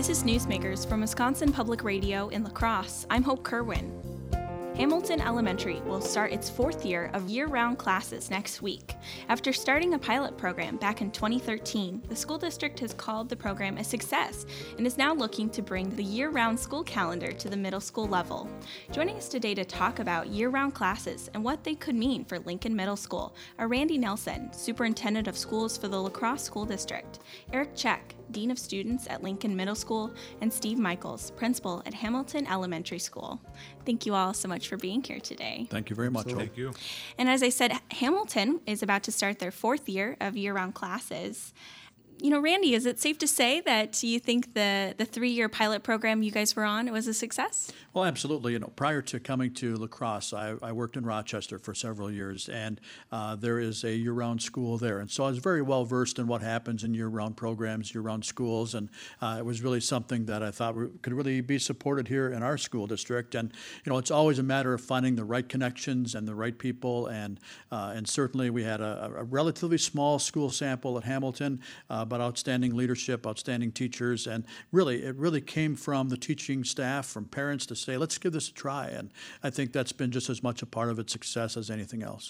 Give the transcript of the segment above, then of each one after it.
This is Newsmakers from Wisconsin Public Radio in La Crosse. I'm Hope Kerwin. Hamilton Elementary will start its fourth year of year-round classes next week. After starting a pilot program back in 2013, the school district has called the program a success and is now looking to bring the year-round school calendar to the middle school level. Joining us today to talk about year-round classes and what they could mean for Lincoln Middle School are Randy Nelson, Superintendent of Schools for the La Crosse School District, Eric Check, Dean of Students at Lincoln Middle School, and Steve Michaels, Principal at Hamilton Elementary School. Thank you all so much for being here today. Thank you very much. Thank you. And as I said, Hamilton is about to start their fourth year of year-round classes. You know, Randy, is it safe to say that you think the 3-year pilot program you guys were on was a success? Well, absolutely. You know, prior to coming to La Crosse, I worked in Rochester for several years, and there is a year-round school there. And so I was very well versed in what happens in year-round programs, year-round schools, and it was really something that I thought could really be supported here in our school district. And, you know, it's always a matter of finding the right connections and the right people, and certainly we had a relatively small school sample at Hamilton, but outstanding leadership, outstanding teachers, and it really came from the teaching staff, from parents to say, let's give this a try. And I think that's been just as much a part of its success as anything else.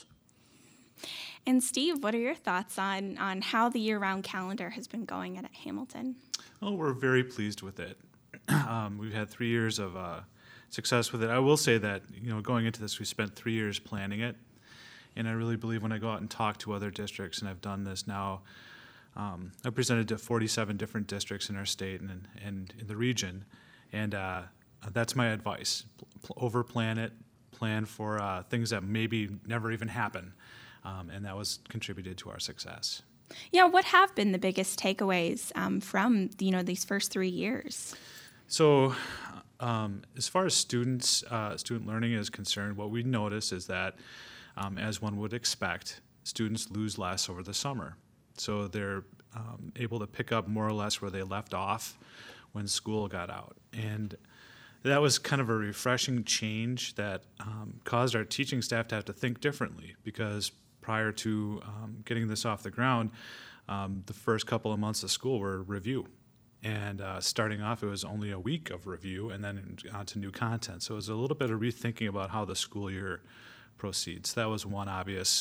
And Steve, what are your thoughts on how the year-round calendar has been going at Hamilton? Well, we're very pleased with it. We've had 3 years of success with it. I will say that, you know, going into this, we spent 3 years planning it. And I really believe when I go out and talk to other districts, and I've done this now, I presented to 47 different districts in our state and in the region, and that's my advice. Over-plan it, plan for things that maybe never even happen, and that was contributed to our success. Yeah, what have been the biggest takeaways from, you know, these first 3 years? So as far as student learning is concerned, what we notice is that, as one would expect, students lose less over the summer. So they're able to pick up more or less where they left off when school got out. And that was kind of a refreshing change that caused our teaching staff to have to think differently, because prior to getting this off the ground, the first couple of months of school were review. And starting off, it was only a week of review and then on to new content. So it was a little bit of rethinking about how the school year proceeds. That was one obvious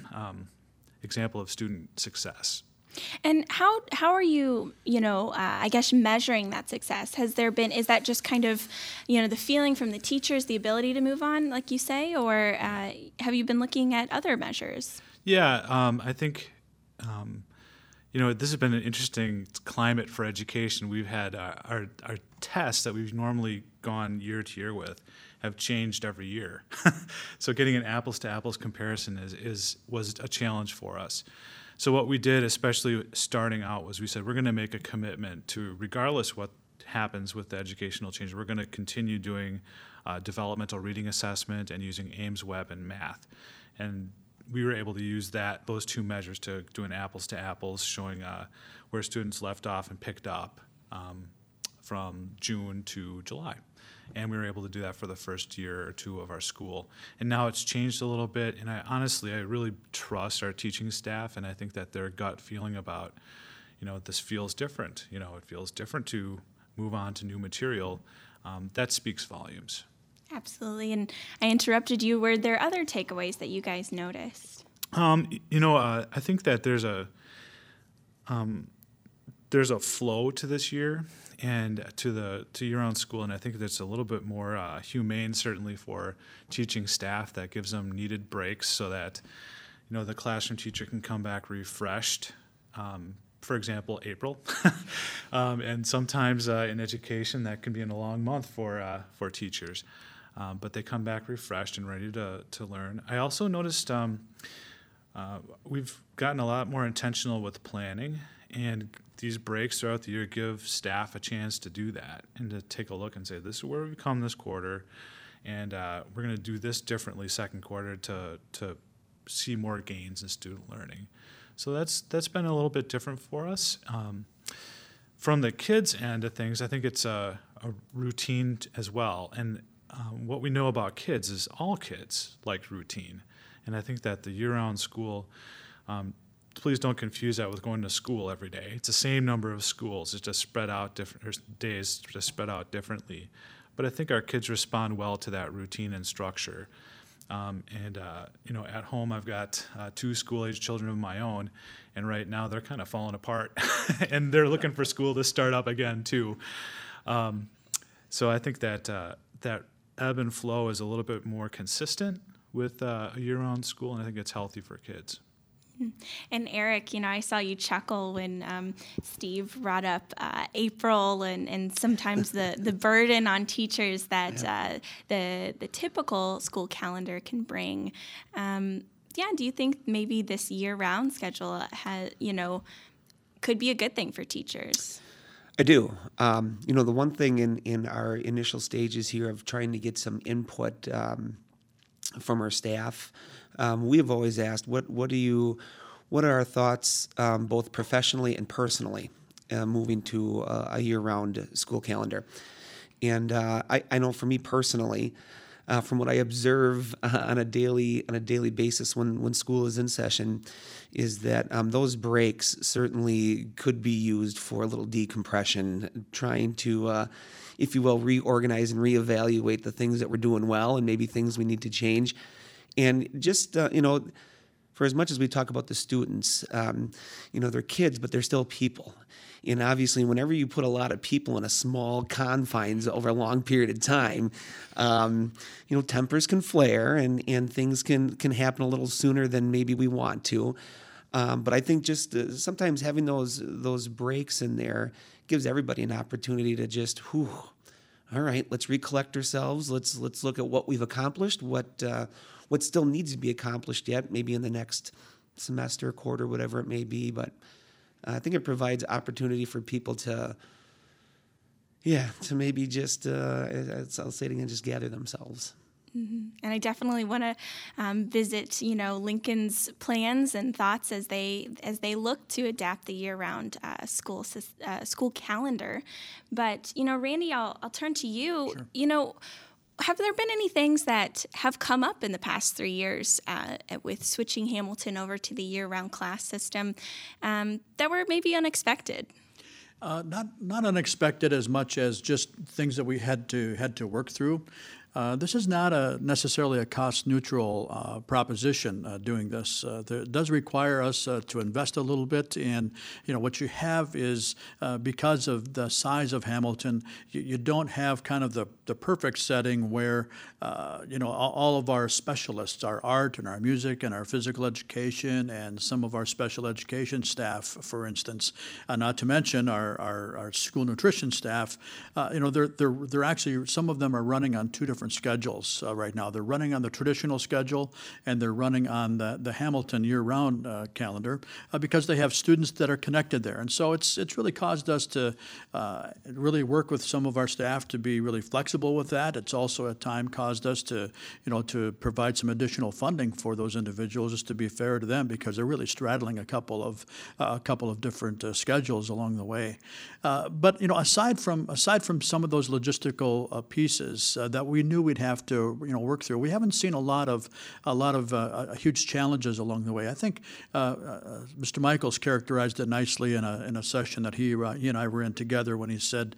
example of student success. And how are you, I guess, measuring that success? Is that just kind of, the feeling from the teachers, the ability to move on, like you say, or have you been looking at other measures? Yeah, I think, this has been an interesting climate for education. We've had our tests that we've normally gone year to year with have changed every year. So getting an apples-to-apples comparison was a challenge for us. So what we did, especially starting out, was we said we're going to make a commitment to, regardless what happens with the educational change, we're going to continue doing developmental reading assessment and using Ames Web and math. And we were able to use those two measures to do an apples-to-apples, showing where students left off and picked up from June to July. And we were able to do that for the first year or two of our school. And now it's changed a little bit, and I really trust our teaching staff, and I think that their gut feeling about, this feels different. It feels different to move on to new material. That speaks volumes. Absolutely. And I interrupted you. Were there other takeaways that you guys noticed? I think that there's a flow to this year and to year-round school, and I think that's a little bit more humane, certainly for teaching staff, that gives them needed breaks so that the classroom teacher can come back refreshed. For example, April, and sometimes in education that can be in a long month for teachers, but they come back refreshed and ready to learn. I also noticed we've gotten a lot more intentional with planning, and these breaks throughout the year give staff a chance to do that and to take a look and say, this is where we've come this quarter, and we're going to do this differently second quarter to see more gains in student learning. So that's been a little bit different for us. From the kids' end of things, I think it's a routine as well. And what we know about kids is all kids like routine. And I think that the year-round school please don't confuse that with going to school every day. It's the same number of schools. It's just spread out different, or days just spread out differently. But I think our kids respond well to that routine and structure. At home I've got 2 school-age children of my own, and right now they're kind of falling apart, and they're looking for school to start up again too. So I think that that ebb and flow is a little bit more consistent with a year-round school, and I think it's healthy for kids. And Eric, I saw you chuckle when Steve brought up April and sometimes the burden on teachers that the typical school calendar can bring. Do you think maybe this year-round schedule could be a good thing for teachers? I do. The one thing in our initial stages here of trying to get some input from our staff, we have always asked, what are our thoughts, both professionally and personally, moving to a year-round school calendar? And I know for me personally, from what I observe on a daily basis when school is in session, is that those breaks certainly could be used for a little decompression, trying to, if you will, reorganize and reevaluate the things that we're doing well and maybe things we need to change. And just, for as much as we talk about the students, they're kids, but they're still people. And obviously, whenever you put a lot of people in a small confines over a long period of time, tempers can flare and things can happen a little sooner than maybe we want to. But I think just sometimes having those breaks in there gives everybody an opportunity to just, all right, let's recollect ourselves. Let's look at what we've accomplished, what still needs to be accomplished yet, maybe in the next semester, quarter, whatever it may be. But I think it provides opportunity for people to maybe just, I'll say it again, just gather themselves. Mm-hmm. And I definitely want to visit, Lincoln's plans and thoughts as they look to adapt the year-round school calendar. But Randy, I'll turn to you. Sure. Have there been any things that have come up in the past 3 years with switching Hamilton over to the year-round class system that were maybe unexpected? Not unexpected as much as just things that we had to work through. This is not necessarily a cost-neutral proposition doing this. It does require us to invest a little bit, and what you have is because of the size of Hamilton, you don't have kind of the perfect setting where all of our specialists, our art and our music and our physical education and some of our special education staff, for instance, not to mention our school nutrition staff, they're actually, some of them are running on 2 different schedules right now. They're running on the traditional schedule and they're running on the Hamilton year-round calendar because they have students that are connected there. And so it's really caused us to really work with some of our staff to be really flexible with that. It's also at time caused us to provide some additional funding for those individuals, just to be fair to them, because they're really straddling a couple of different schedules along the way. But aside from some of those logistical pieces that we knew we'd have to work through, we haven't seen a lot of huge challenges along the way. I think Mr. Michaels characterized it nicely in a session that he and I were in together when he said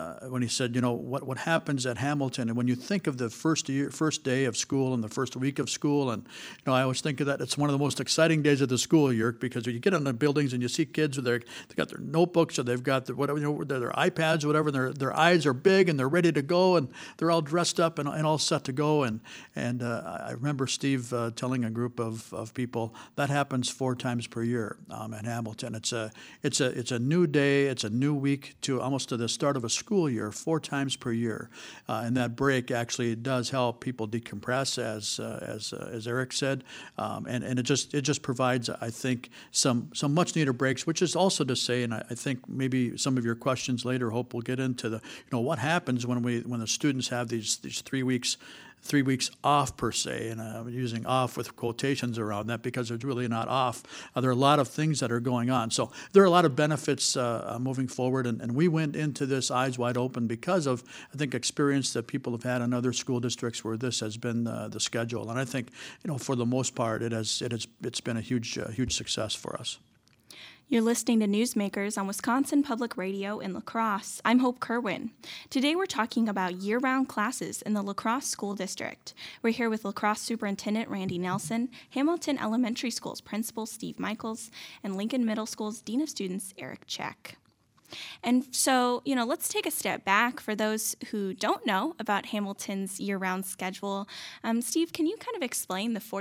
what happens at Hamilton, and when you think of the first day of school and the first week of school, and I always think of that it's one of the most exciting days of the school year, because when you get in the buildings and you see kids with they've got their notebooks or they've got their iPads or whatever, and their eyes are big and they're ready to go and they're all dressed up and all set to go. And I remember Steve telling a group of people that happens 4 times per year at Hamilton. It's a new day, it's a new week to almost to the start of a school year, 4 times per year, and that break actually does help people decompress, as Eric said, and it just provides, I think, some much needed breaks, which is also to say, and I think maybe some of your questions later, Hope, will get into what happens when the students have these three weeks off per se, and I'm using off with quotations around that because it's really not off. There are a lot of things that are going on. So there are a lot of benefits moving forward, and we went into this eyes wide open because of, I think, experience that people have had in other school districts where this has been the schedule. And I think, for the most part, it's been a huge success for us. You're listening to Newsmakers on Wisconsin Public Radio in La Crosse. I'm Hope Kerwin. Today we're talking about year-round classes in the La Crosse School District. We're here with La Crosse Superintendent Randy Nelson, Hamilton Elementary School's Principal Steve Michaels, and Lincoln Middle School's Dean of Students Eric Check. And so, let's take a step back for those who don't know about Hamilton's year-round schedule. Steve, can you kind of explain the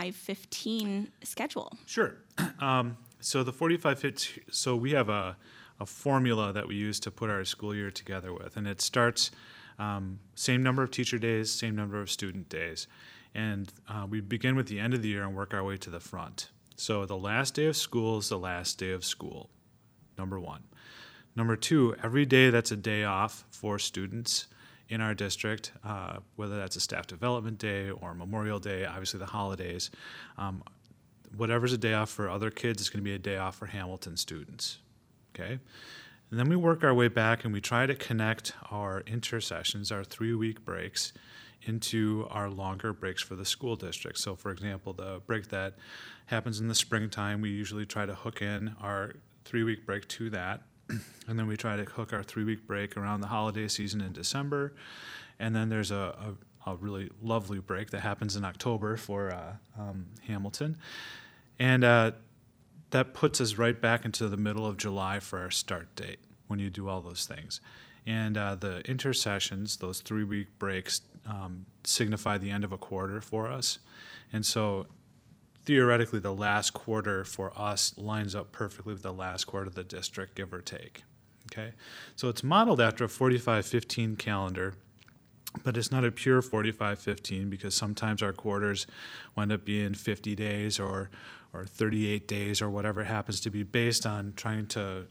45-15 schedule? Sure. So the 45-15, so we have a formula that we use to put our school year together with, and it starts same number of teacher days, same number of student days, and we begin with the end of the year and work our way to the front. So the last day of school is the last day of school, number one. Number two, every day that's a day off for students in our district, whether that's a staff development day or Memorial Day, obviously the holidays, whatever's a day off for other kids is going to be a day off for Hamilton students, okay? And then we work our way back and we try to connect our intersessions, our 3-week breaks, into our longer breaks for the school district. So, for example, the break that happens in the springtime, we usually try to hook in our 3-week break to that. And then we try to hook our 3-week break around the holiday season in December. And then there's a really lovely break that happens in October for Hamilton. And that puts us right back into the middle of July for our start date when you do all those things. And the intersessions, those 3-week breaks, signify the end of a quarter for us. And so theoretically, the last quarter for us lines up perfectly with the last quarter of the district, give or take. Okay? So it's modeled after a 45-15 calendar, but it's not a pure 45-15 because sometimes our quarters wind up being 50 days or 38 days or whatever it happens to be, based on trying to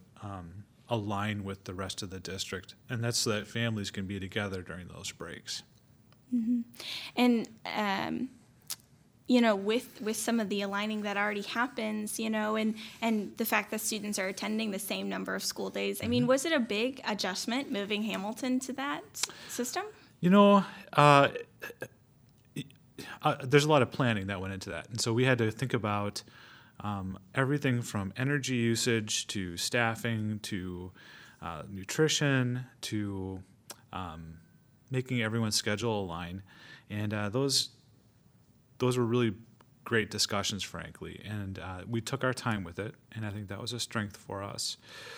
align with the rest of the district. And that's so that families can be together during those breaks. Mm-hmm. And, with some of the aligning that already happens, and the fact that students are attending the same number of school days, I mean, was it a big adjustment moving Hamilton to that system? There's a lot of planning that went into that. And so we had to think about everything from energy usage to staffing to nutrition to making everyone's schedule align. And those were really great discussions, frankly. And we took our time with it, and I think that was a strength for us.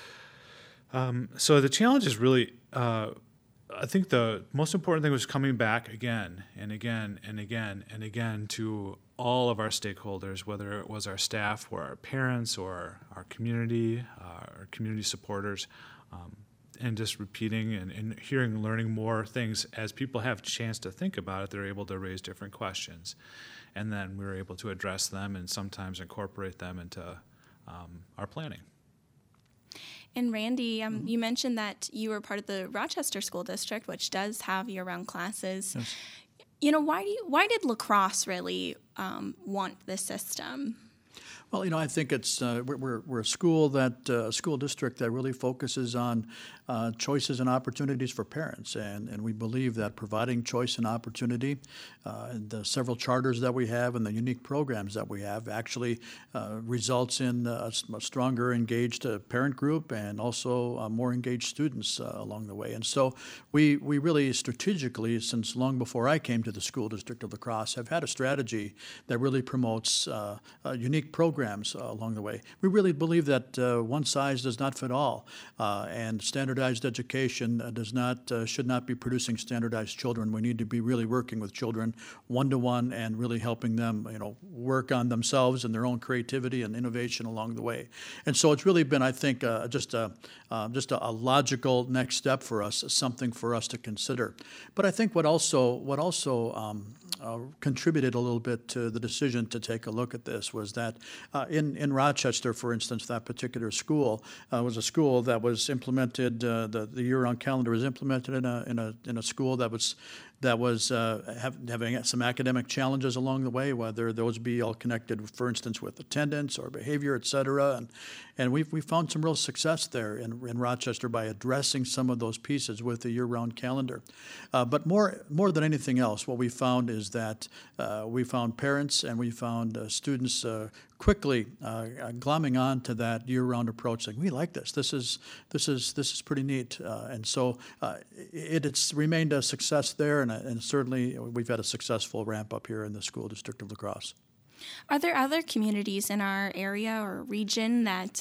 So the challenge is really... I think the most important thing was coming back again and again and again and again to all of our stakeholders, whether it was our staff or our parents or our community supporters, and just repeating and hearing and learning more things. As people have a chance to think about it, they're able to raise different questions. And then we were able to address them and sometimes incorporate them into our planning. And Randy, you mentioned that you were part of the Rochester School District, which does have year-round classes. Yes. Why did La Crosse really want this system? Well, I think it's we're a school district that really focuses on choices and opportunities for parents, and we believe that providing choice and opportunity, and the several charters that we have and the unique programs that we have actually results in a stronger engaged parent group and also more engaged students along the way. And so we really strategically, since long before I came to the school district of La Crosse, have had a strategy that really promotes unique programs along the way. We really believe that one size does not fit all, and standardized education should not be producing standardized children. We need to be really working with children one-to-one and really helping them, work on themselves and their own creativity and innovation along the way. And so it's really been, I think, just a logical next step for us, something for us to consider. But I think what also contributed a little bit to the decision to take a look at this was that in Rochester, for instance, that particular school was a school that was implemented. The year-round calendar was implemented in a school that that was having some academic challenges along the way, whether those be all connected, for instance, with attendance or behavior, et cetera. And we found some real success there in Rochester by addressing some of those pieces with the year-round calendar. But more than anything else, what we found is that we found parents and we found students quickly glomming on to that year-round approach, saying, "We like this. This is pretty neat." And so it's remained a success there, and certainly we've had a successful ramp up here in the school district of La Crosse. Are there other communities in our area or region that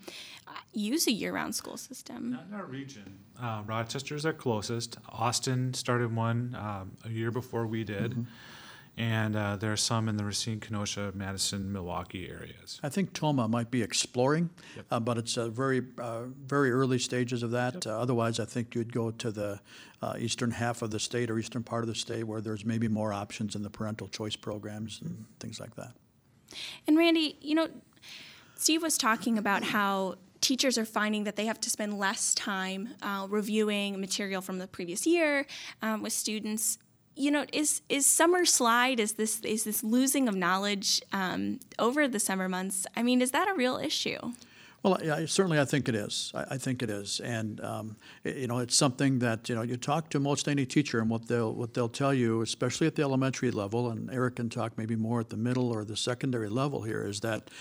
use a year-round school system? Not in our region. Rochester's our closest. Austin started one a year before we did. Mm-hmm. And there are some in the Racine, Kenosha, Madison, Milwaukee areas. I think Toma might be exploring, Yep. but it's very early stages of that. Yep. Otherwise, I think you'd go to the eastern half of the state or eastern part of the state where there's maybe more options in the parental choice programs and things like that. And Randy, Steve was talking about how teachers are finding that they have to spend less time reviewing material from the previous year with students. Is summer slide, is this losing of knowledge over the summer months? I mean, is that a real issue? Well, certainly I think it is. I think it is, and it's something that you talk to most any teacher, and what they'll tell you, especially at the elementary level, and Eric can talk maybe more at the middle or the secondary level here, is that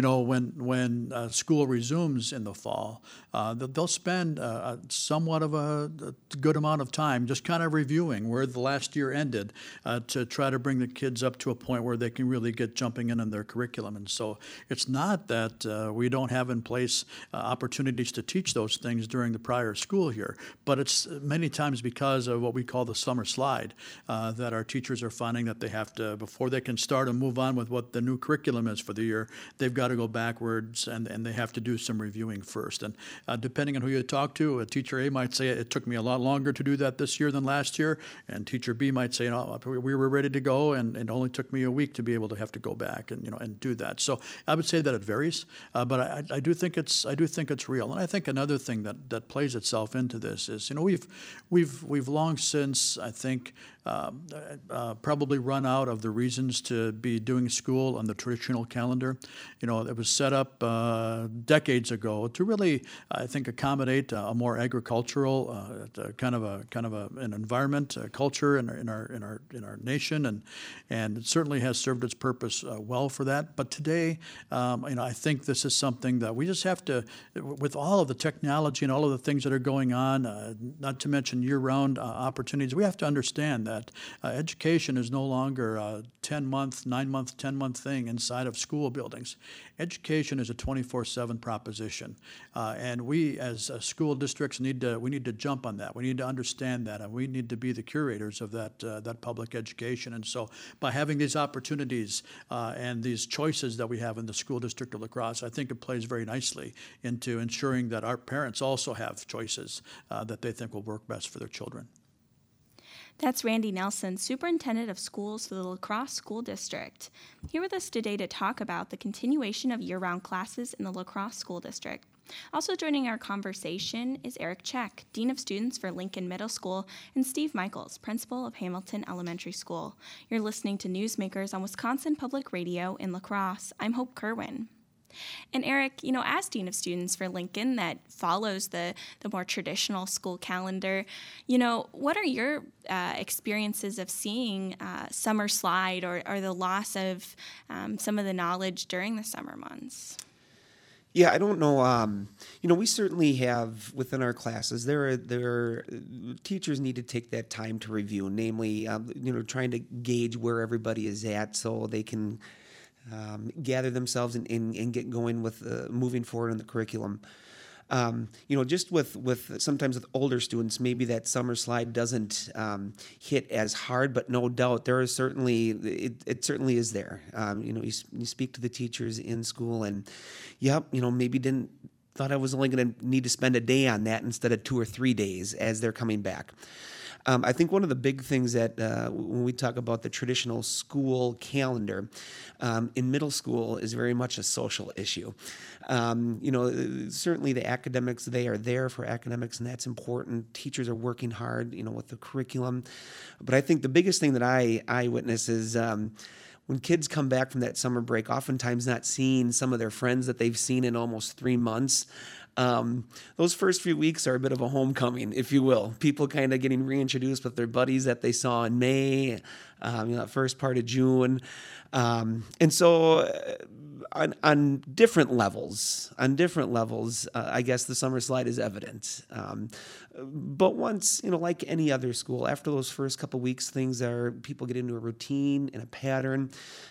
when school resumes in the fall, they'll spend somewhat of a good amount of time just kind of reviewing where the last year ended to try to bring the kids up to a point where they can really get jumping in on their curriculum. And so it's not that we don't have in place opportunities to teach those things during the prior school year, but it's many times because of what we call the summer slide that our teachers are finding that they have to, before they can start and move on with what the new curriculum is for the year, they've got to go backwards and they have to do some reviewing first. And depending on who you talk to, teacher A might say it took me a lot longer to do that this year than last year, and teacher B might say, we were ready to go and it only took me a week to be able to have to go back and do that. So I would say that it varies, but I do think it's real. And I think another thing that plays itself into this is we've long since, I think, probably run out of the reasons to be doing school on the traditional calendar. It was set up decades ago to really, I think, accommodate a more agricultural kind of an environment, culture in our nation, and it certainly has served its purpose well for that. But today, I think this is something that we just have to, with all of the technology and all of the things that are going on, not to mention year-round opportunities, we have to understand that education is no longer a 10-month, 9-month, 10-month thing inside of school buildings. Education is a 24/7 proposition, and we as school districts need to jump on that. We need to understand that, and we need to be the curators of that public education. And so, by having these opportunities and these choices that we have in the school district of La Crosse, I think it plays very nicely into ensuring that our parents also have choices that they think will work best for their children. That's Randy Nelson, Superintendent of Schools for the La Crosse School District, here with us today to talk about the continuation of year-round classes in the La Crosse School District. Also joining our conversation is Eric Check, Dean of Students for Lincoln Middle School, and Steve Michaels, Principal of Hamilton Elementary School. You're listening to Newsmakers on Wisconsin Public Radio in La Crosse. I'm Hope Kerwin. And Eric, as Dean of Students for Lincoln that follows the more traditional school calendar, what are your experiences of seeing summer slide or the loss of some of the knowledge during the summer months? Yeah, I don't know. We certainly have within our classes. There are teachers need to take that time to review, namely, trying to gauge where everybody is at so they can gather themselves and get going with moving forward in the curriculum. Just with sometimes with older students, maybe that summer slide doesn't hit as hard, but no doubt there is certainly it certainly is there. You speak to the teachers in school, and maybe didn't thought I was only going to need to spend a day on that instead of 2 or 3 days as they're coming back. I think one of the big things that when we talk about the traditional school calendar in middle school is very much a social issue. Certainly the academics, they are there for academics, and that's important. Teachers are working hard, with the curriculum. But I think the biggest thing that I witness is when kids come back from that summer break, oftentimes not seeing some of their friends that they've seen in almost 3 months. Those first few weeks are a bit of a homecoming, if you will. People kind of getting reintroduced with their buddies that they saw in May, that first part of June. And so on different levels, I guess the summer slide is evident. But once, like any other school, after those first couple weeks, people get into a routine and a pattern.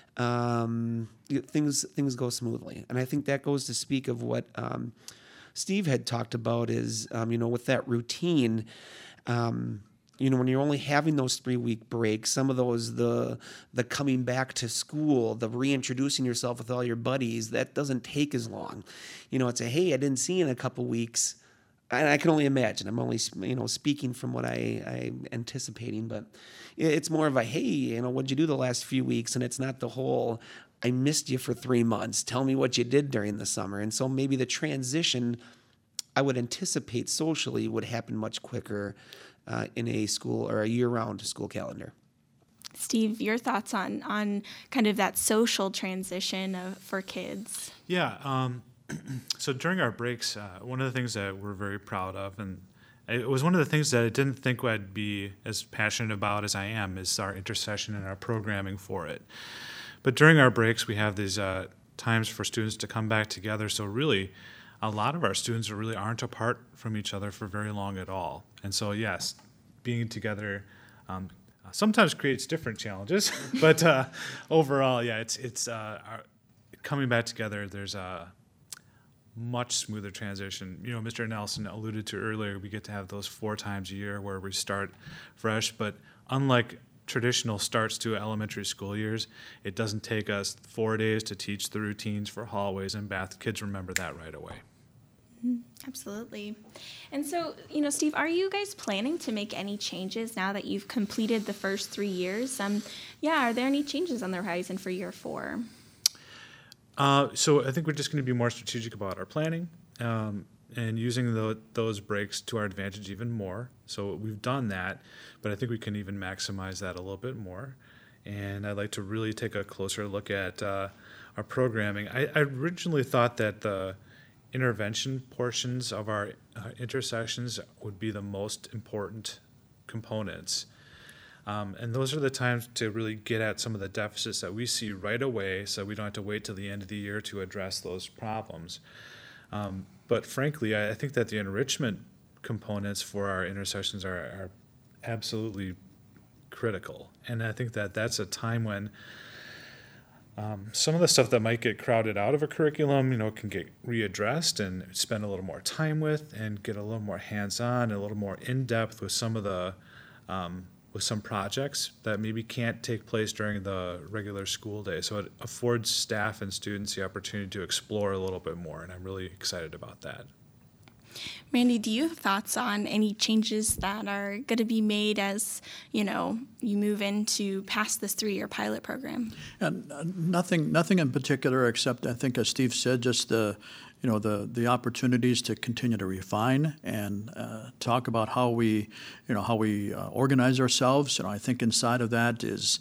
Things go smoothly. And I think that goes to speak of what Steve had talked about is, with that routine, when you're only having those 3-week breaks, some of those, the coming back to school, the reintroducing yourself with all your buddies, that doesn't take as long. It's hey, I didn't see you in a couple weeks. And I can only imagine. I'm only, speaking from what I'm anticipating, but it's more of a, hey, what'd you do the last few weeks? And it's not the whole, I missed you for 3 months. Tell me what you did during the summer. And so maybe the transition, I would anticipate socially, would happen much quicker in a school or a year-round school calendar. Steve, your thoughts on kind of that social transition for kids? Yeah. So during our breaks, one of the things that we're very proud of, and it was one of the things that I didn't think I'd be as passionate about as I am, is our intercession and our programming for it. But during our breaks, we have these times for students to come back together. So really, a lot of our students really aren't apart from each other for very long at all. And so, yes, being together sometimes creates different challenges. But overall, yeah, it's coming back together. There's a much smoother transition. Mr. Nelson alluded to earlier, we get to have those 4 times a year where we start fresh. But unlike traditional starts to elementary school years, it doesn't take us 4 days to teach the routines for hallways and bath. Kids remember that right away. Absolutely. And so, Steve, are you guys planning to make any changes now that you've completed the first 3 years? Are there any changes on the horizon for year 4? So I think we're just going to be more strategic about our planning and using those breaks to our advantage even more. So we've done that, but I think we can even maximize that a little bit more. And I'd like to really take a closer look at our programming. I originally thought that the intervention portions of our intersections would be the most important components. And those are the times to really get at some of the deficits that we see right away, so we don't have to wait till the end of the year to address those problems. But frankly, I think that the enrichment components for our intersections are absolutely critical. And I think that that's a time when some of the stuff that might get crowded out of a curriculum, can get readdressed and spend a little more time with and get a little more hands-on and a little more in-depth with some of the with some projects that maybe can't take place during the regular school day. So it affords staff and students the opportunity to explore a little bit more, and I'm really excited about that. Randy, do you have thoughts on any changes that are going to be made as, you move into past this 3-year pilot program? Nothing in particular, except I think, as Steve said, just the opportunities to continue to refine and talk about how we organize ourselves. I think inside of that is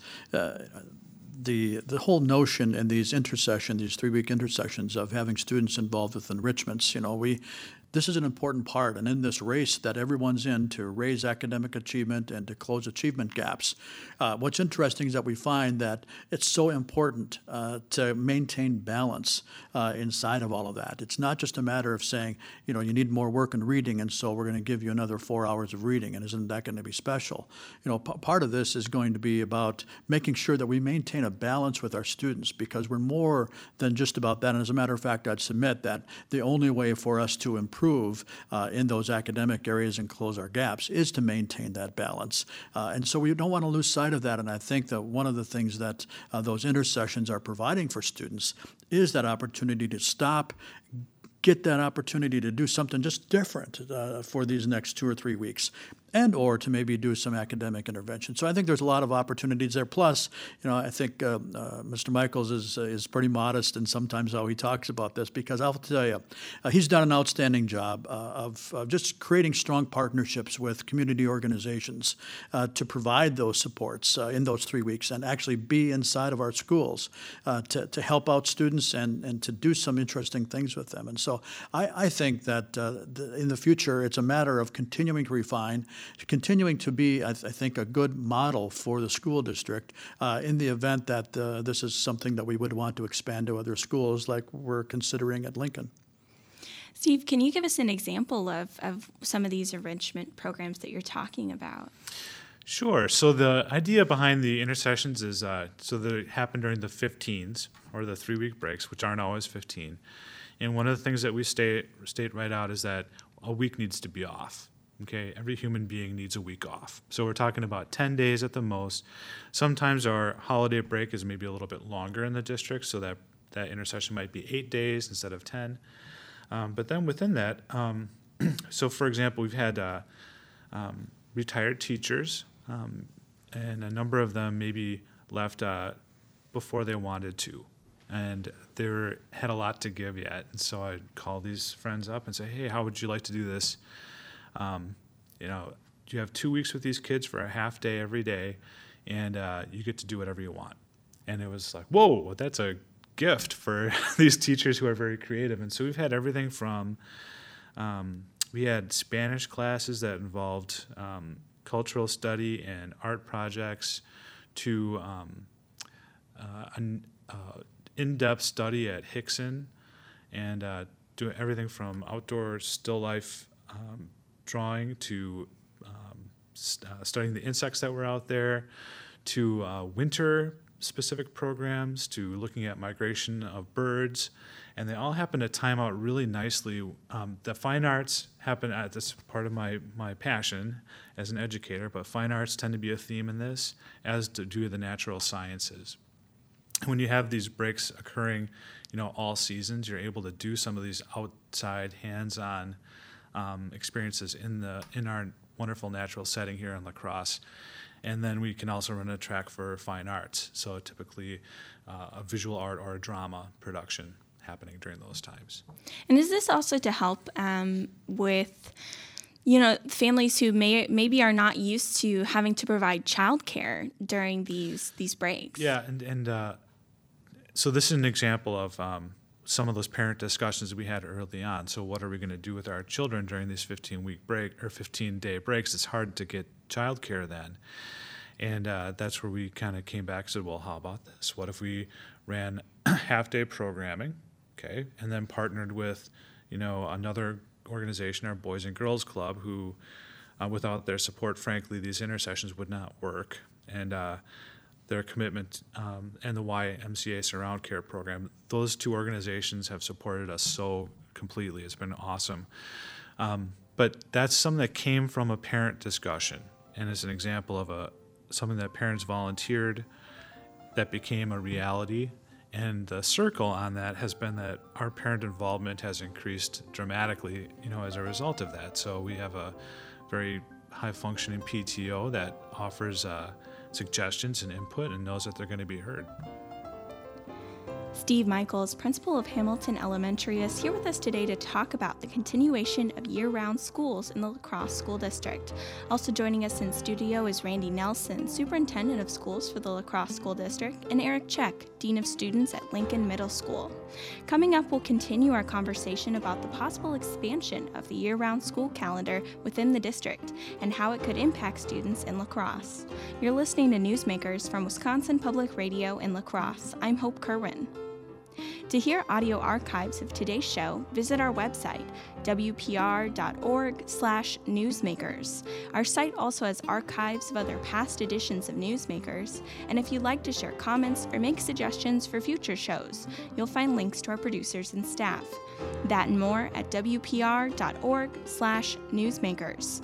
the whole notion in these 3-week intersections of having students involved with enrichments. This is an important part, and in this race that everyone's in to raise academic achievement and to close achievement gaps, what's interesting is that we find that it's so important to maintain balance inside of all of that. It's not just a matter of saying, you need more work in reading, and so we're going to give you another 4 hours of reading, and isn't that going to be special? Part of this is going to be about making sure that we maintain a balance with our students, because we're more than just about that. And as a matter of fact, I'd submit that the only way for us to improve in those academic areas and close our gaps is to maintain that balance. And so we don't want to lose sight of that. And I think that one of the things that those intersections are providing for students is that opportunity to stop, get that opportunity to do something just different for these next 2 or 3 weeks, and or to maybe do some academic intervention. So I think there's a lot of opportunities there. Plus, I think Mr. Michaels is pretty modest in sometimes how he talks about this, because I'll tell you, he's done an outstanding job of just creating strong partnerships with community organizations to provide those supports in those 3 weeks and actually be inside of our schools to help out students and to do some interesting things with them. And so I think that in the future, it's a matter of continuing to refine, continuing to be, I think, a good model for the school district in the event that this is something that we would want to expand to other schools like we're considering at Lincoln. Steve, can you give us an example of some of these enrichment programs that you're talking about? Sure. So the idea behind the intersessions is so that it happened during the 15s, or the 3-week breaks, which aren't always 15. And one of the things that we state right out is that a week needs to be off. Okay, every human being needs a week off. So we're talking about 10 days at the most. Sometimes our holiday break is maybe a little bit longer in the district, so that intersession might be 8 days instead of 10. But then within that, so for example, we've had retired teachers, and a number of them maybe left before they wanted to. And they had a lot to give yet. And so I'd call these friends up and say, hey, how would you like to do this? You have 2 weeks with these kids for a half day every day, and you get to do whatever you want. And it was like, whoa, that's a gift for these teachers who are very creative. And so we've had everything from, we had Spanish classes that involved cultural study and art projects, to an in-depth study at Hickson, and doing everything from outdoor still life drawing to studying the insects that were out there, to winter-specific programs, to looking at migration of birds, and they all happen to time out really nicely. The fine arts happen at this part of my passion as an educator, but fine arts tend to be a theme in this, as do the natural sciences. When you have these breaks occurring, all seasons, you're able to do some of these outside, hands-on experiences in our wonderful natural setting here in La Crosse. And then we can also run a track for fine arts, so typically a visual art or a drama production happening during those times. And is this also to help with families who maybe are not used to having to provide childcare during these breaks? Yeah, and so this is an example of some of those parent discussions we had early on. So what are we going to do with our children during these 15-day breaks? It's hard to get childcare then. And that's where we kind of came back and said, well, how about this? What if we ran half-day programming, okay, and then partnered with, another organization, our Boys and Girls Club, who, without their support, frankly, these intersessions would not work. And their commitment and the YMCA Surround Care program, those two organizations have supported us so completely. It's been awesome. But that's something that came from a parent discussion, and is an example of something that parents volunteered that became a reality. And the circle on that has been that our parent involvement has increased dramatically, as a result of that. So we have a very high-functioning PTO that offers suggestions and input and knows that they're going to be heard. Steve Michaels, principal of Hamilton Elementary, is here with us today to talk about the continuation of year-round schools in the La Crosse School District. Also joining us in studio is Randy Nelson, superintendent of schools for the La Crosse School District, and Eric Check, dean of students at Lincoln Middle School. Coming up, we'll continue our conversation about the possible expansion of the year-round school calendar within the district and how it could impact students in La Crosse. You're listening to Newsmakers from Wisconsin Public Radio in La Crosse. I'm Hope Kerwin. To hear audio archives of today's show, visit our website, wpr.org/newsmakers. Our site also has archives of other past editions of Newsmakers, and if you'd like to share comments or make suggestions for future shows, you'll find links to our producers and staff. That and more at wpr.org/newsmakers.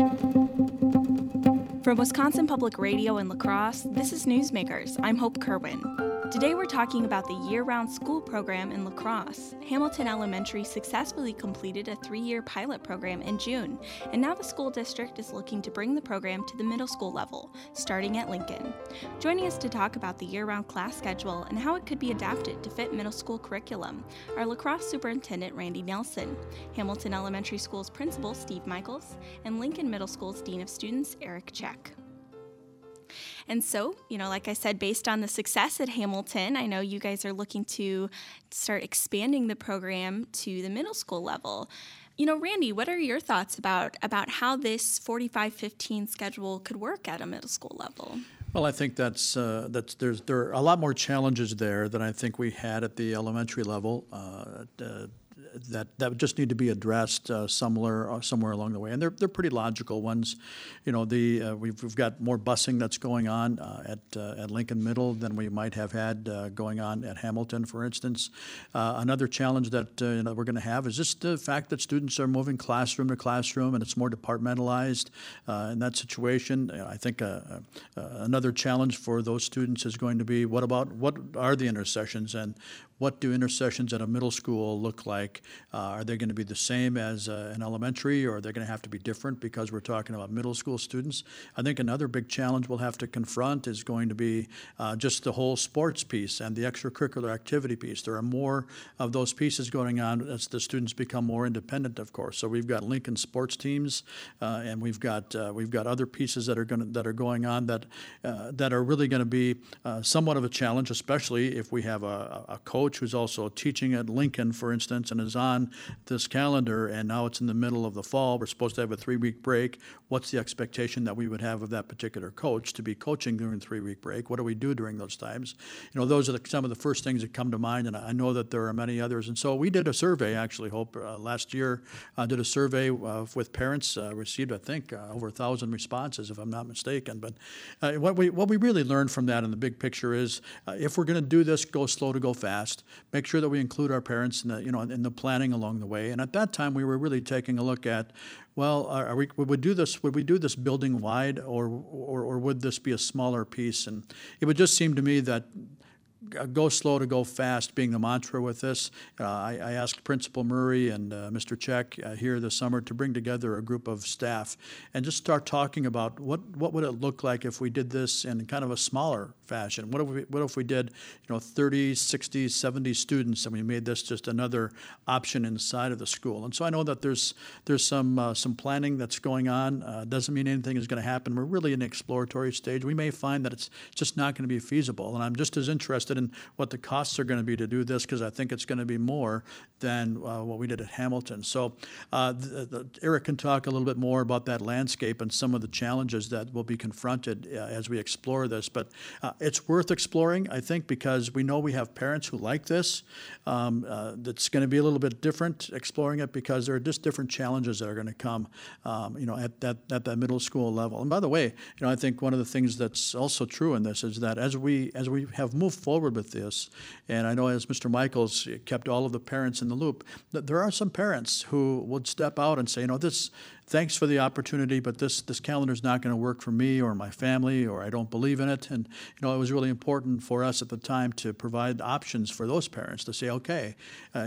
From Wisconsin Public Radio in La Crosse, this is Newsmakers. I'm Hope Kerwin. Today we're talking about the year-round school program in La Crosse. Hamilton Elementary successfully completed a 3-year pilot program in June, and now the school district is looking to bring the program to the middle school level, starting at Lincoln. Joining us to talk about the year-round class schedule and how it could be adapted to fit middle school curriculum are La Crosse Superintendent Randy Nelson, Hamilton Elementary School's Principal Steve Michaels, and Lincoln Middle School's Dean of Students Eric Check. And so, like I said, based on the success at Hamilton, I know you guys are looking to start expanding the program to the middle school level. Randy, what are your thoughts about how this 45-15 schedule could work at a middle school level? Well, I think there are a lot more challenges there than I think we had at the elementary level. That just need to be addressed somewhere along the way, and they're pretty logical ones. We've got more busing that's going on at Lincoln Middle than we might have had going on at Hamilton, for instance. Another challenge that we're going to have is just the fact that students are moving classroom to classroom, and it's more departmentalized in that situation. I think another challenge for those students is going to be what are the intersections, and what do intersections at a middle school look like? Are they going to be the same as an elementary, or are they going to have to be different because we're talking about middle school students? I think another big challenge we'll have to confront is going to be just the whole sports piece and the extracurricular activity piece. There are more of those pieces going on as the students become more independent, of course. So we've got Lincoln sports teams, and we've got other pieces that are going on that are really going to be somewhat of a challenge, especially if we have a coach who's also teaching at Lincoln, for instance, and is on this calendar, and now it's in the middle of the fall. We're supposed to have a 3-week break. What's the expectation that we would have of that particular coach to be coaching during the 3-week break? What do we do during those times? Those are some of the first things that come to mind, and I know that there are many others. And so we did a survey, actually, Hope, last year, did a survey with parents, received, I think, over 1,000 responses, if I'm not mistaken. But what we really learned from that in the big picture is if we're going to do this, go slow to go fast. Make sure that we include our parents in the planning along the way. And at that time, we were really taking a look at, well, would we do this building wide, or would this be a smaller piece? And it would just seem to me that go slow to go fast being the mantra with this. I asked Principal Murray and Mr. Check here this summer to bring together a group of staff and just start talking about what would it look like if we did this in kind of a smaller fashion. What if we did 30, 60, 70 students, and we made this just another option inside of the school? And so I know that there's some planning that's going on. Doesn't mean anything is going to happen. We're really in the exploratory stage. We may find that it's just not going to be feasible, and I'm just as interested in what the costs are going to be to do this, because I think it's going to be more than what we did at Hamilton. So Eric can talk a little bit more about that landscape and some of the challenges that will be confronted as we explore this. But it's worth exploring, I think, because we know we have parents who like this. That's going to be a little bit different exploring it, because there are just different challenges that are going to come, at that middle school level. And by the way, I think one of the things that's also true in this is that as we have moved forward with this, and I know as Mr. Michaels kept all of the parents in the loop, that there are some parents who would step out and say, thanks for the opportunity, but this calendar is not going to work for me or my family, or I don't believe in it. And it was really important for us at the time to provide options for those parents to say, okay,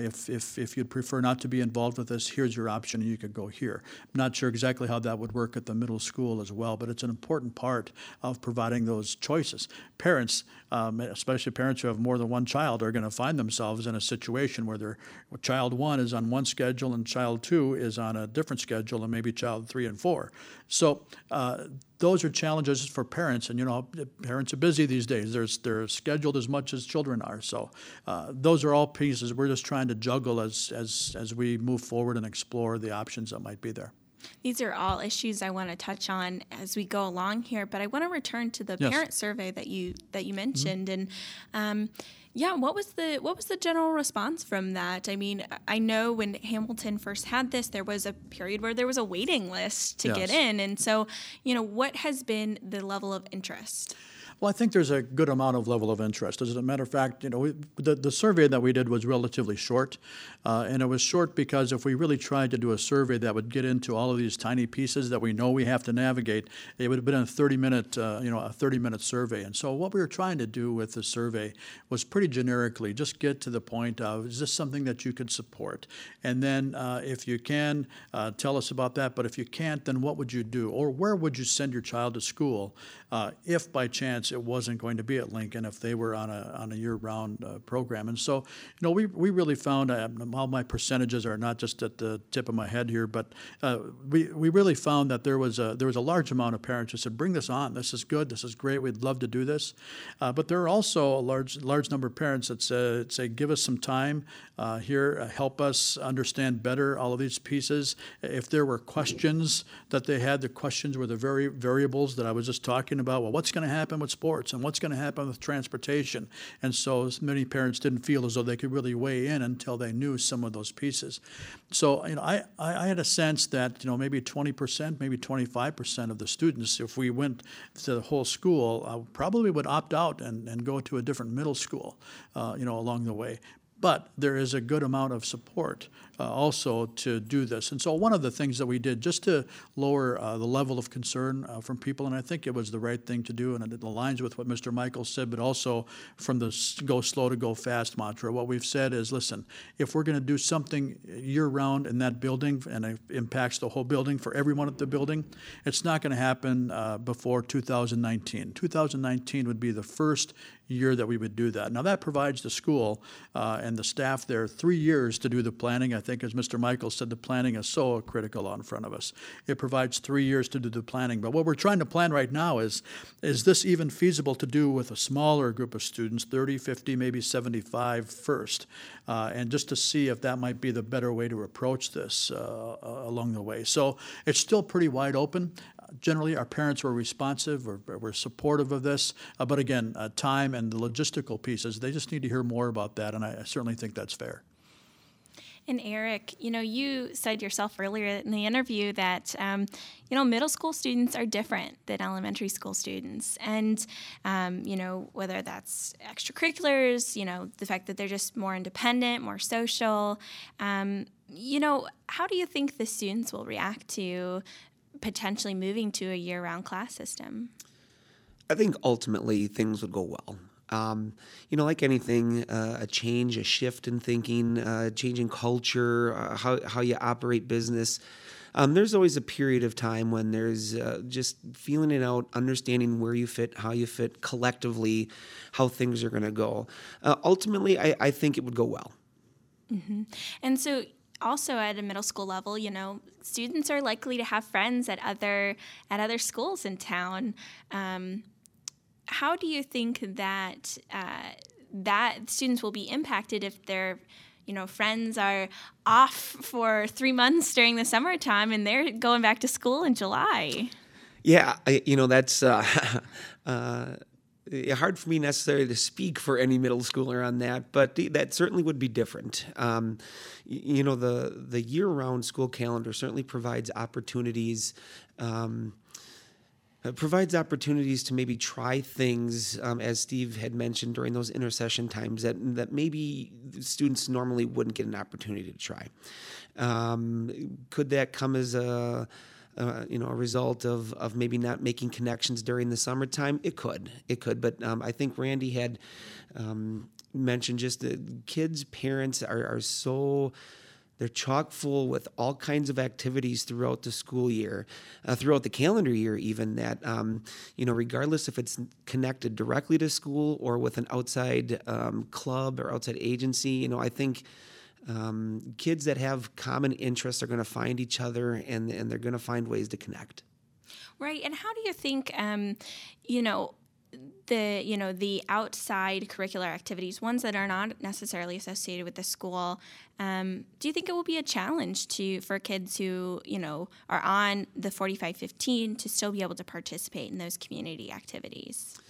if you'd prefer not to be involved with this, here's your option, and you could go here. I'm not sure exactly how that would work at the middle school as well, but it's an important part of providing those choices. Parents, especially parents who have more than one child, are going to find themselves in a situation where their child 1 is on one schedule and child 2 is on a different schedule, and maybe child 3 and 4. So those are challenges for parents, and parents are busy these days. They're scheduled as much as children are. So those are all pieces we're just trying to juggle as we move forward and explore the options that might be there. These are all issues I want to touch on as we go along here, but I want to return to the parent survey that you mentioned, and what was the general response from that? I mean, I know when Hamilton first had this, there was a period where there was a waiting list to get in, and so what has been the level of interest? Well, I think there's a good amount of level of interest. As a matter of fact, the survey that we did was relatively short, and it was short because if we really tried to do a survey that would get into all of these tiny pieces that we know we have to navigate, it would have been a 30-minute survey. And so what we were trying to do with the survey was pretty generically just get to the point of, is this something that you could support? And then if you can, tell us about that. But if you can't, then what would you do? Or where would you send your child to school if by chance it wasn't going to be at Lincoln, if they were on a year-round program? And so, we really found, all my percentages are not just at the tip of my head here, but we really found that there was a large amount of parents who said, bring this on, this is good, this is great, we'd love to do this. But there are also a large number of parents that say, give us some time here, help us understand better all of these pieces. If there were questions that they had, the questions were the very variables that I was just talking about. Well, what's going to happen with sports and what's going to happen with transportation? And so many parents didn't feel as though they could really weigh in until they knew some of those pieces. So, I had a sense that, maybe 20%, maybe 25% of the students, if we went to the whole school, probably would opt out and go to a different middle school, along the way. But there is a good amount of support also to do this. And so one of the things that we did just to lower the level of concern from people, and I think it was the right thing to do, and it aligns with what Mr. Michaels said, but also from the go slow to go fast mantra, what we've said is, listen, if we're going to do something year-round in that building and it impacts the whole building for everyone at the building, it's not going to happen before 2019. 2019 would be the first year that we would do that. Now that provides the school and the staff there 3 years to do the planning. I think, as Mr. Michaels said, the planning is so critical on front of us. It provides 3 years to do the planning. But what we're trying to plan right now is this even feasible to do with a smaller group of students, 30, 50, maybe 75 first, and just to see if that might be the better way to approach this along the way. So it's still pretty wide open. Generally, our parents were responsive, were supportive of this, but again, time and the logistical pieces, they just need to hear more about that, and I certainly think that's fair. And Eric, you said yourself earlier in the interview that, middle school students are different than elementary school students. And, whether that's extracurriculars, the fact that they're just more independent, more social, how do you think the students will react to potentially moving to a year-round class system? I think ultimately things would go well. Like anything, a change, a shift in thinking, changing culture, how you operate business. There's always a period of time when there's just feeling it out, understanding where you fit, how you fit collectively, how things are going to go. Ultimately, I think it would go well. Mm-hmm. And so also at a middle school level, students are likely to have friends at other schools in town. How do you think that that students will be impacted if their friends are off for 3 months during the summertime and they're going back to school in July? Yeah, that's hard for me necessarily to speak for any middle schooler on that, but that certainly would be different. The year-round school calendar certainly provides opportunities. To maybe try things, as Steve had mentioned, during those intersession times that maybe students normally wouldn't get an opportunity to try. Could that come as a result of maybe not making connections during the summertime? It could, but I think Randy had mentioned just the kids' parents are so. They're chock full with all kinds of activities throughout the school year, throughout the calendar year even, that, regardless if it's connected directly to school or with an outside club or outside agency, I think kids that have common interests are going to find each other and they're going to find ways to connect. Right. And how do you think, the outside curricular activities, ones that are not necessarily associated with the school, do you think it will be a challenge for kids who, are on the 4515 to still be able to participate in those community activities?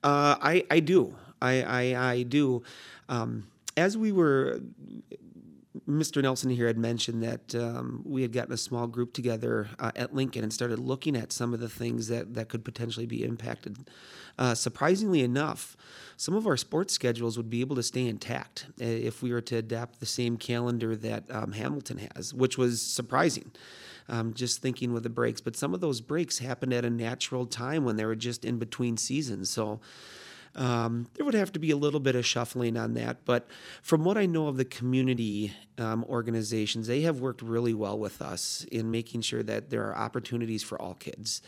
I do. I do. As we were Mr. Nelson here had mentioned that we had gotten a small group together at Lincoln and started looking at some of the things that could potentially be impacted. Surprisingly enough, some of our sports schedules would be able to stay intact if we were to adapt the same calendar that Hamilton has, which was surprising. Just thinking with the breaks. But some of those breaks happened at a natural time when they were just in between seasons. So there would have to be a little bit of shuffling on that. But from what I know of the community organizations, they have worked really well with us in making sure that there are opportunities for all kids.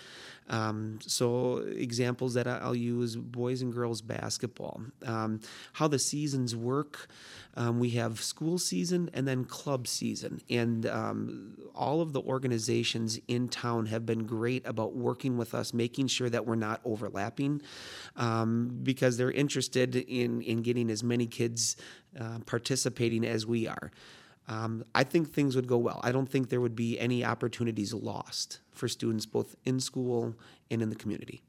So examples that I'll use, boys and girls basketball, how the seasons work. We have school season and then club season. And all of the organizations in town have been great about working with us, making sure that we're not overlapping, because they're interested in getting as many kids participating as we are. I think things would go well. I don't think there would be any opportunities lost for students both in school and in the community.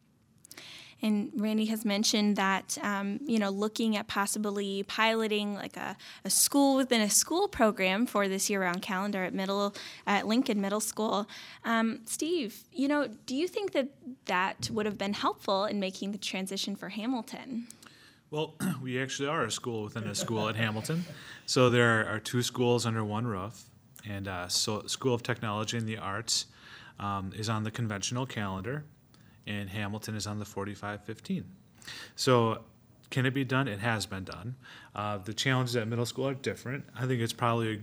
And Randy has mentioned that, looking at possibly piloting like a school within a school program for this year-round calendar at Lincoln Middle School. Steve, do you think that would have been helpful in making the transition for Hamilton? Well, we actually are a school within a school at Hamilton. So there are two schools under one roof. And so School of Technology and the Arts is on the conventional calendar, and Hamilton is on the 45-15. So can it be done? It has been done. The challenges at middle school are different. I think it's probably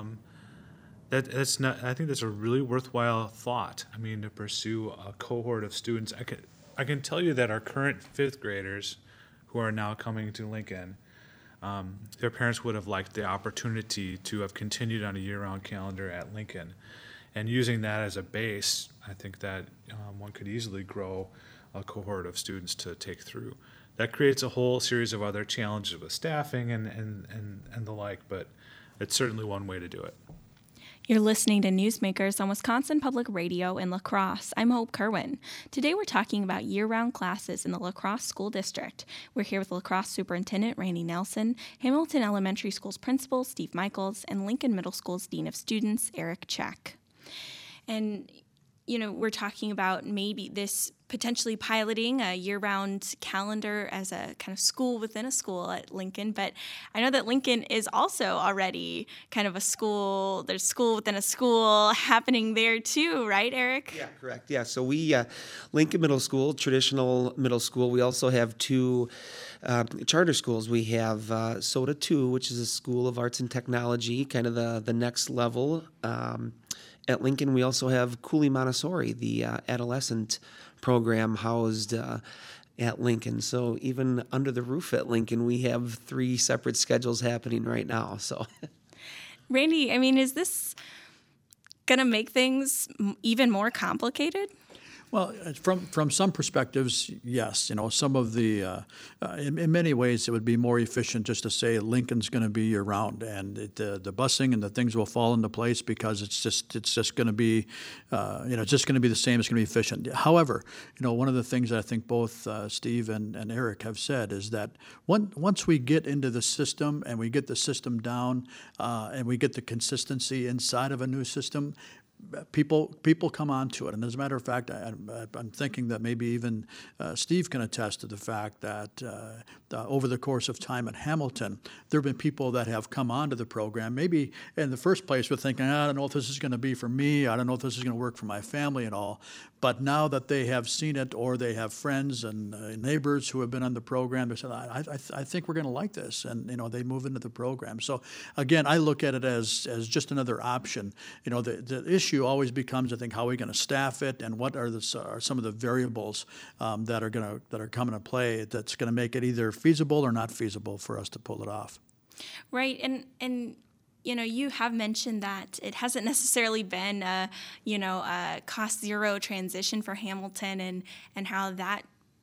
I think that's a really worthwhile thought. I mean, to pursue a cohort of students. I can tell you that our current fifth graders who are now coming to Lincoln, their parents would have liked the opportunity to have continued on a year-round calendar at Lincoln. And using that as a base, I think that one could easily grow a cohort of students to take through. That creates a whole series of other challenges with staffing and the like, but it's certainly one way to do it. You're listening to Newsmakers on Wisconsin Public Radio in La Crosse. I'm Hope Kerwin. Today we're talking about year-round classes in the La Crosse School District. We're here with La Crosse Superintendent Randy Nelson, Hamilton Elementary School's Principal Steve Michaels, and Lincoln Middle School's Dean of Students Eric Check. And, we're talking about maybe this potentially piloting a year-round calendar as a kind of school within a school at Lincoln. But I know that Lincoln is also already kind of a school. There's school within a school happening there too, right, Eric? Yeah, correct. Yeah, so we, Lincoln Middle School, traditional middle school, we also have two charter schools. We have SOTA 2, which is a School of Arts and Technology, kind of the next level. At Lincoln, we also have Cooley Montessori, the adolescent program housed at Lincoln. So even under the roof at Lincoln, we have 3 separate schedules happening right now. So, Randy, is this going to make things even more complicated? Well, from some perspectives, yes. Some of the in many ways it would be more efficient just to say Lincoln's going to be year round, and the busing and the things will fall into place because it's just going to be it's just going to be the same. It's going to be efficient. However, one of the things that I think both Steve and Eric have said is that once we get into the system and we get the system down and we get the consistency inside of a new system, people come onto it. And as a matter of fact, I'm thinking that maybe even Steve can attest to the fact that over the course of time at Hamilton, there have been people that have come onto the program. Maybe in the first place were thinking, I don't know if this is going to be for me. I don't know if this is going to work for my family and all. But now that they have seen it, or they have friends and neighbors who have been on the program, they said, I think we're going to like this. And, they move into the program. So, again, I look at it as just another option. The issue always becomes, I think, how are we going to staff it, and what are some of the variables that are coming to play that's going to make it either feasible or not feasible for us to pull it off. Right, and you have mentioned that it hasn't necessarily been a cost zero transition for Hamilton, and how that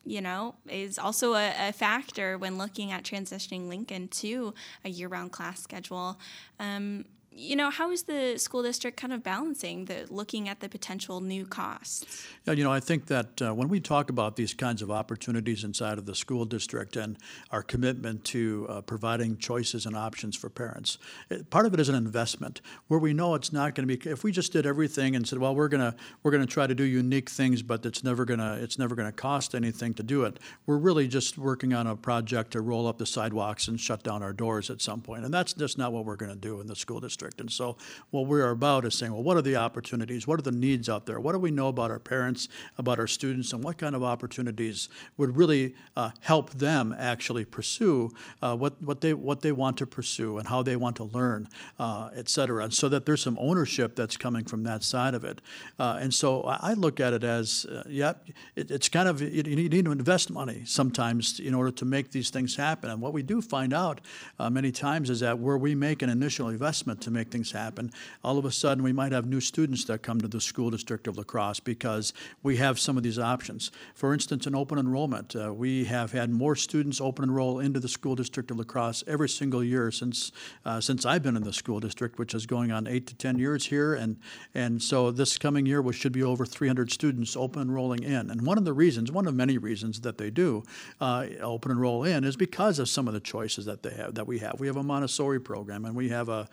is also a factor when looking at transitioning Lincoln to a year-round class schedule. how is the school district kind of balancing looking at the potential new costs? Yeah, I think that when we talk about these kinds of opportunities inside of the school district and our commitment to providing choices and options for parents, part of it is an investment where we know it's not going to be. If we just did everything and said, well, we're gonna try to do unique things, but it's never gonna cost anything to do it. We're really just working on a project to roll up the sidewalks and shut down our doors at some point, and that's just not what we're going to do in the school district. And so what we're about is saying, well, what are the opportunities? What are the needs out there? What do we know about our parents, about our students, and what kind of opportunities would really help them actually pursue what they want to pursue and how they want to learn, et cetera, and so that there's some ownership that's coming from that side of it. And so I look at it as, it's kind of, you need to invest money sometimes in order to make these things happen. And what we do find out many times is that where we make an initial investment to make things happen, all of a sudden we might have new students that come to the school district of La Crosse because we have some of these options. For instance, in open enrollment, we have had more students open enroll into the school district of La Crosse every single year since I've been in the school district, which is going on 8 to 10 years here, and so this coming year we should be over 300 students open enrolling in. And one of many reasons that they do open enroll in is because of some of the choices that we have. We have a Montessori program, and we have a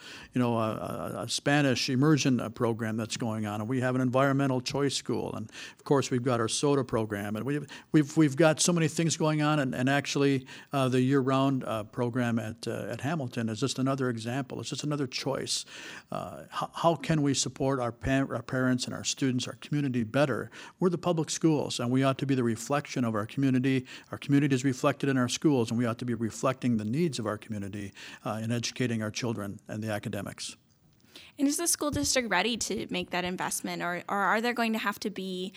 Spanish immersion program that's going on, and we have an environmental choice school, and of course we've got our soda program, and we've got so many things going on, and actually the year-round program at Hamilton is just another example. It's just another choice. How can we support our parents and our students, our community better? We're the public schools, and we ought to be the reflection of our community. Our community is reflected in our schools, and we ought to be reflecting the needs of our community in educating our children and the academics. And is the school district ready to make that investment, or are there going to have to be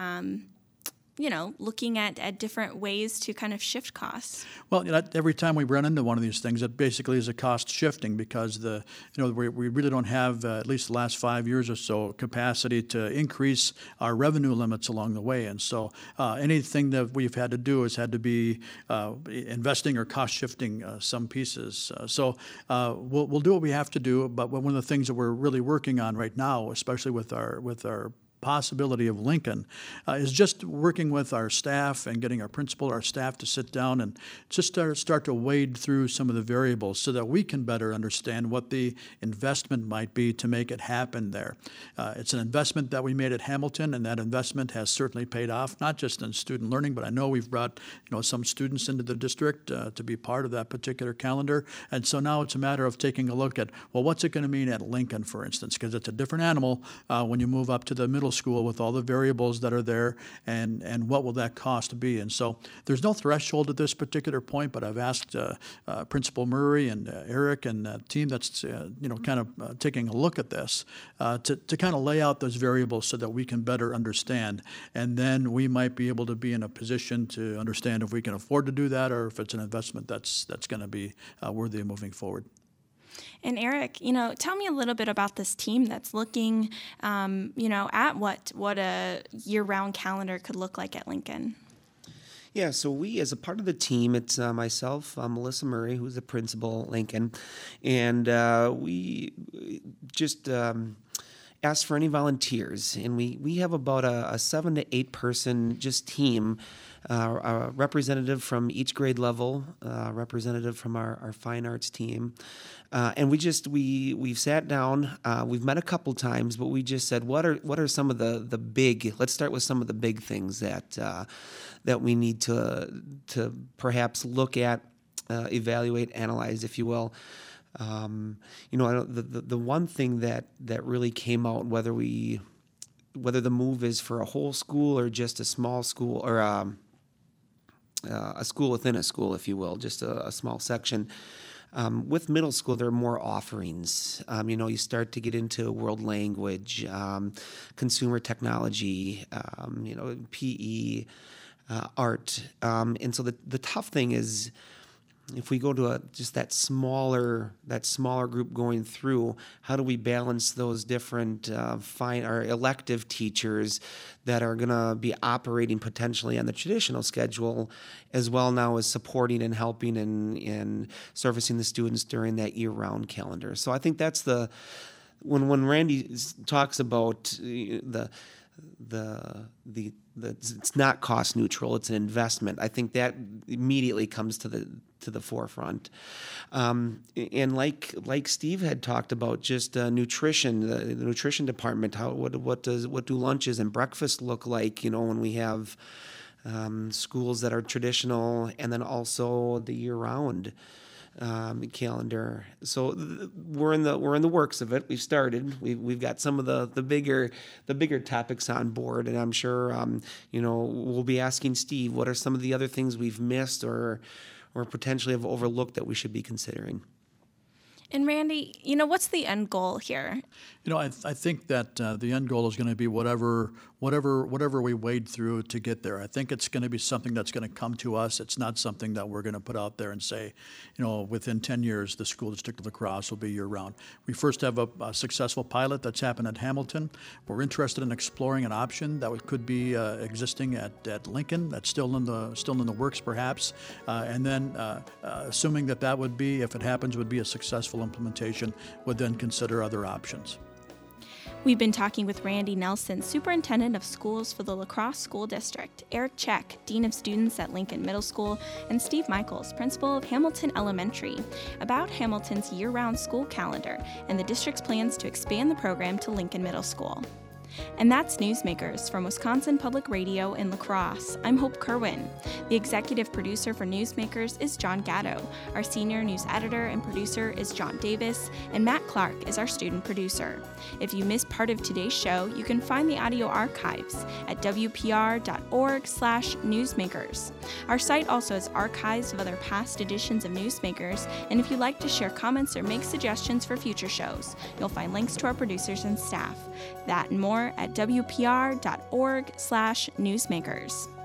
looking at different ways to kind of shift costs? Well, every time we run into one of these things, it basically is a cost shifting because we really don't have, at least the last 5 years or so, capacity to increase our revenue limits along the way. And so anything that we've had to do has had to be investing or cost shifting some pieces. So we'll do what we have to do. But one of the things that we're really working on right now, especially with our possibility of Lincoln, is just working with our staff and getting our staff to sit down and just start to wade through some of the variables so that we can better understand what the investment might be to make it happen there. It's an investment that we made at Hamilton, and that investment has certainly paid off, not just in student learning, but I know we've brought some students into the district to be part of that particular calendar. And so now it's a matter of taking a look at, well, what's it going to mean at Lincoln, for instance, because it's a different animal when you move up to the middle school with all the variables that are there, and what will that cost be. And so there's no threshold at this particular point, but I've asked Principal Murray and Eric and the team that's kind of taking a look at this to kind of lay out those variables so that we can better understand, and then we might be able to be in a position to understand if we can afford to do that or if it's an investment that's going to be worthy of moving forward. And Eric, tell me a little bit about this team that's looking, at what a year-round calendar could look like at Lincoln. Yeah, so we, as a part of the team, it's myself, Melissa Murray, who's the principal at Lincoln, and we just asked for any volunteers, and we have about a 7 to 8 person just team. A representative from each grade level, representative from our fine arts team, and we've sat down. We've met a couple times, but we just said, what are some of the big? Let's start with some of the big things that we need to perhaps look at, evaluate, analyze, if you will. The one thing that really came out, whether the move is for a whole school or just a small school or a school within a school, if you will, just a small section. With middle school, there are more offerings. You start to get into world language, consumer technology, PE, art. And so the tough thing is if we go to just that smaller group going through, how do we balance those different our elective teachers that are going to be operating potentially on the traditional schedule, as well now as supporting and helping and servicing the students during that year-round calendar. So I think that's when Randy talks about it's not cost neutral, it's an investment. I think that immediately comes to the forefront. And like Steve had talked about, just nutrition, the nutrition department. What do lunches and breakfast look like? When we have schools that are traditional, and then also the year-round calendar. So we're in the works of it. We've started. We've got some of the bigger topics on board, and I'm sure we'll be asking Steve what are some of the other things we've missed or potentially have overlooked that we should be considering. And Randy, what's the end goal here? I think that the end goal is going to be whatever we wade through to get there. I think it's going to be something that's going to come to us. It's not something that we're going to put out there and say, within 10 years, the school district of La Crosse will be year-round. We first have a successful pilot that's happened at Hamilton. We're interested in exploring an option that could be existing at Lincoln. That's still in the works, perhaps. And then, assuming that would be, if it happens, would be a successful implementation, would then consider other options. We've been talking with Randy Nelson, Superintendent of Schools for the La Crosse School District, Eric Check, Dean of Students at Lincoln Middle School, and Steve Michaels, Principal of Hamilton Elementary, about Hamilton's year-round school calendar and the district's plans to expand the program to Lincoln Middle School. And that's Newsmakers from Wisconsin Public Radio in La Crosse. I'm Hope Kerwin. The executive producer for Newsmakers is John Gatto. Our senior news editor and producer is John Davis, and Matt Clark is our student producer. If you missed part of today's show, you can find the audio archives at wpr.org/newsmakers. Our site also has archives of other past editions of Newsmakers, and if you'd like to share comments or make suggestions for future shows, you'll find links to our producers and staff. That and more at wpr.org/newsmakers.